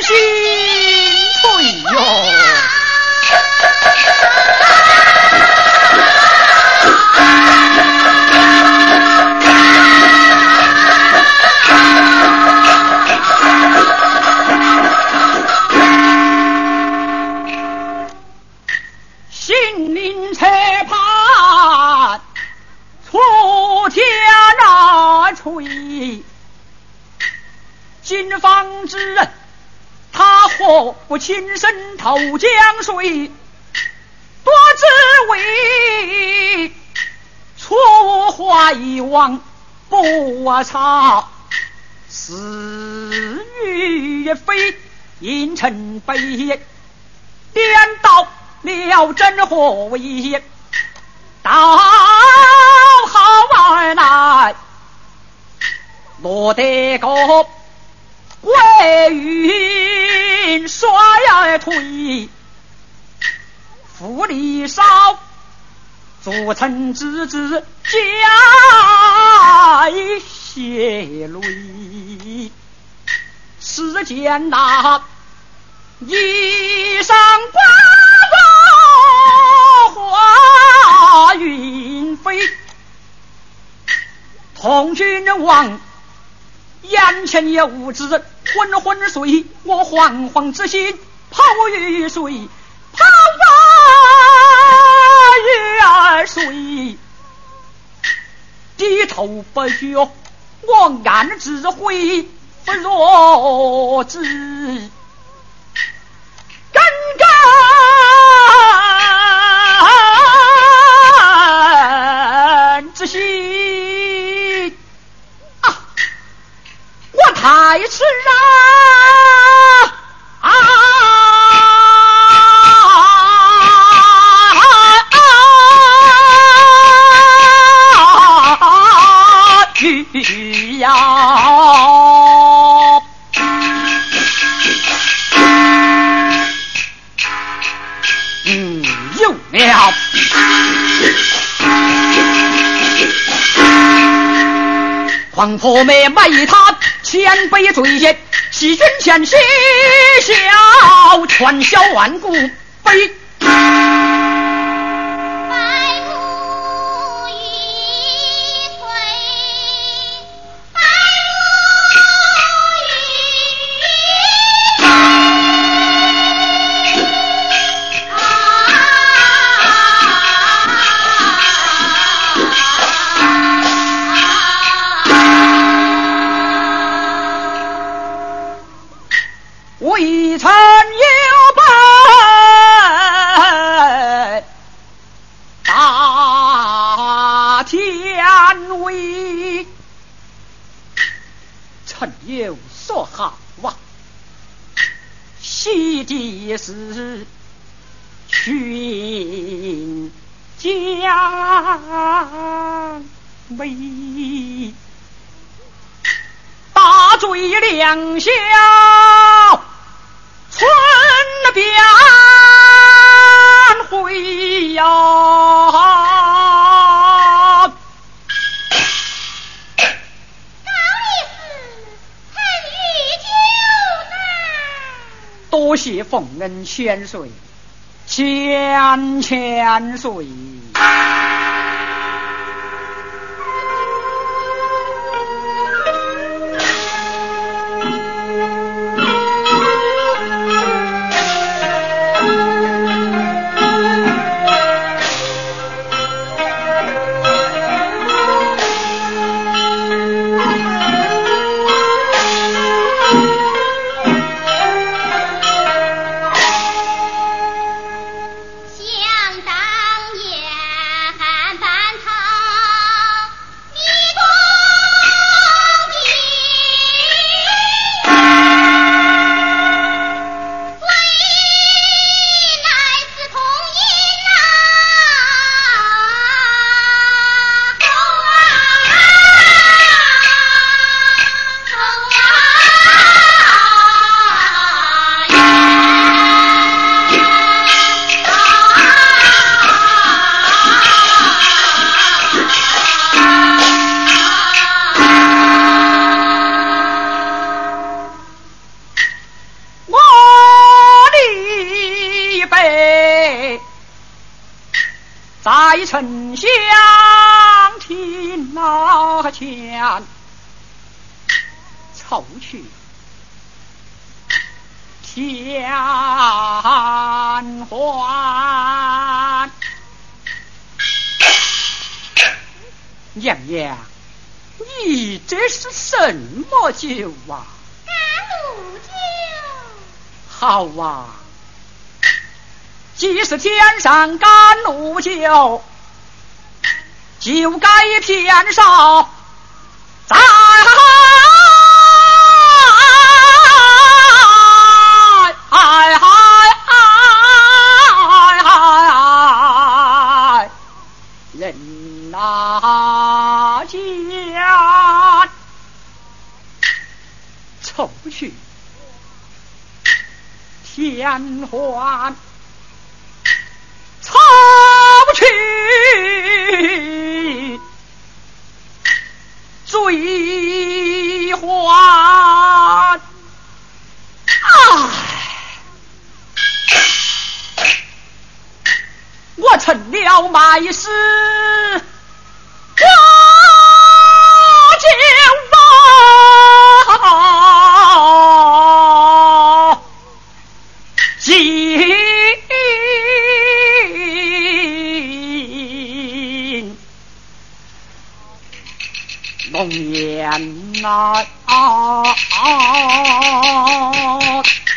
心脆哟。心灵裁判出天而吹，金方之人他何不亲身投江水，多只为出怀王不察，死于非因臣悲，颠倒了真何为，到好而来落得个归云衰而退，富力少足臣之子加以血泪，世间那衣裳花云飞，同君王眼前有之昏昏睡，我惶惶之心抛于水，抛于而水，低头不觉我暗自悔不若之，耿耿之心啊！我太痴有了黄婆妹卖他千杯醉宴，欺君前嬉笑，传销万古悲。未曾有本大天威，臣有所好啊，昔的是群将威，大罪两小春边回呀， 高力士曾遇救呢。 多谢奉恩千岁，千岁。 想当年在丞相庭那前凑去添欢。娘娘，你这是什么酒啊？ 甘露酒。 好啊，既是天上甘露酒，就该偏少在人那家凑去添欢，凑去追欢。我成了卖诗龙颜啊，